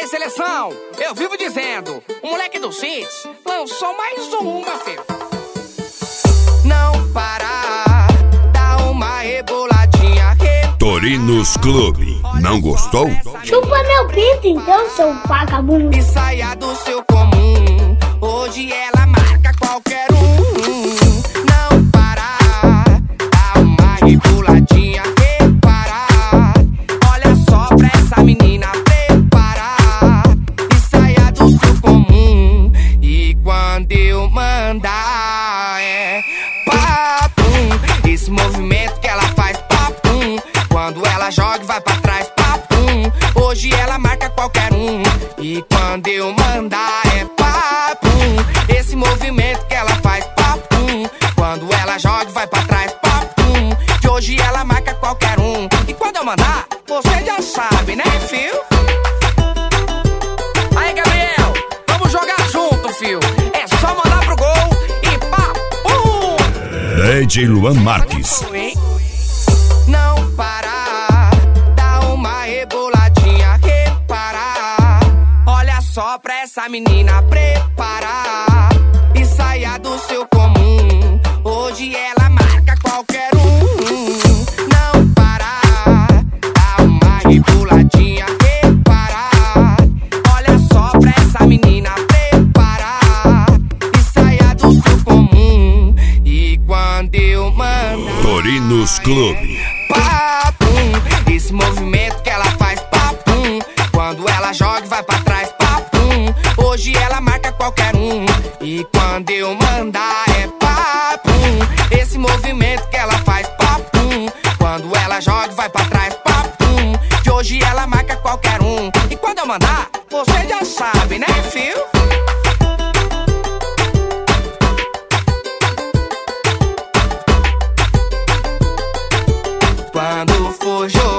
seleção, eu vivo dizendo, o moleque do Cits lançou mais uma, filho. Não parar, dá uma reboladinha. Torinos Clube, não gostou? Chupa meu pinto então, seu vagabundo. E saia do seu comum, hoje ela marca qualquer um. Não parar, dá uma reboladinha. Reparar, olha só pra essa menina preparar. E saia do seu comum, e quando eu mandar é papum. Esse movimento que ela faz papum. Quando ela joga e vai pra trás, papum. Hoje ela marca qualquer um. E quando eu mandar é papum. Esse movimento que ela faz, papum. Quando ela joga e vai pra trás, papum. Que hoje ela marca qualquer um. E quando eu mandar, você já sabe, né, fio? Aí, Gabriel, vamos jogar junto, fio. É só mandar pro gol e papum. DJ Luan Marques. Não parar, dá uma reboladinha. Reparar, olha só pra essa menina preparar. E saia do seu comum, hoje ela marca qualquer um. Não parar, dá uma reboladinha. Reparar, olha só pra essa menina preparar. E saia do seu comum, e quando eu mandar Torinos Clube. Papum, esse movimento que ela faz, papum. Quando ela joga e vai pra trás, papum. Hoje ela marca qualquer um. E quando eu mandar é papum. Esse movimento que ela faz, papum. Quando ela joga e vai pra trás, papum. Que hoje ela marca qualquer um. E quando eu mandar, você já sabe, né, fio? Quando for jogar